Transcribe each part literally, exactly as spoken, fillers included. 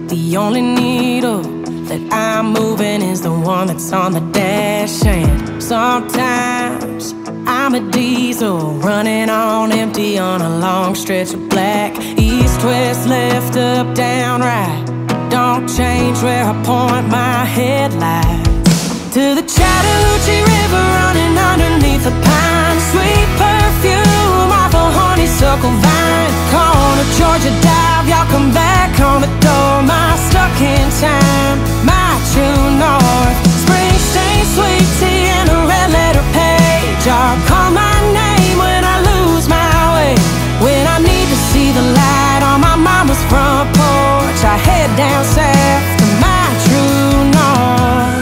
The only needle that I'm moving is the one that's on the dash. And sometimes I'm a diesel running on empty on a long stretch of black. East, west, left, up, down, right. Don't change where I point my headlights. To the Chattahoochee River running underneath the pine. Sweet perfume off a honeysuckle vine. Corner Georgia dive, y'all come back on the door. My stuck in time, my true north. Springsteen, sweet tea, and a red letter page. Y'all call my name when I lose my way. When I need to see the light on my mama's front porch, I head down south to my true north.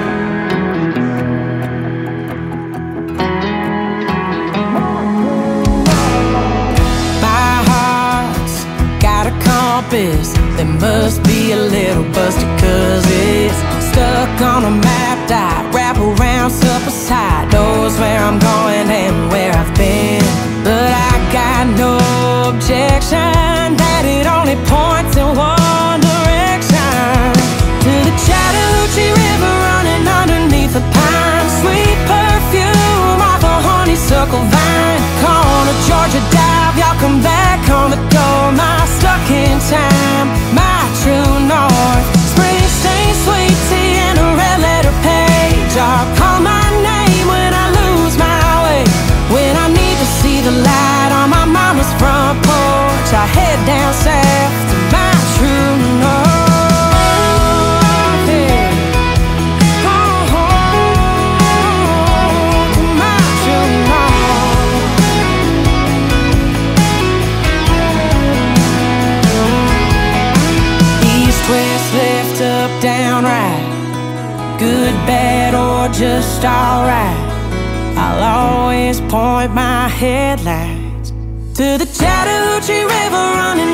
My heart's got a compass that must be a little busted, cause it's stuck on a map dot. Wrap around supper side, knows where I'm going and where I've been. But I got no objection that it only points in one direction. To the Chattahoochee River running underneath the pine. Sweet perfume off a honeysuckle vine. Corner Georgia dive, y'all come back on the door. My stuck in time, my true north. Springsteen, sweet tea, and a red letter page. Y'all call my name when I lose my way. When I need to see the light on my mama's front porch, I head down south to my true north. Yeah. Oh, to my true north. East, west, left, up, down, right. Good, bad, or just alright. I'll always point my headlights to the Chattahoochee River running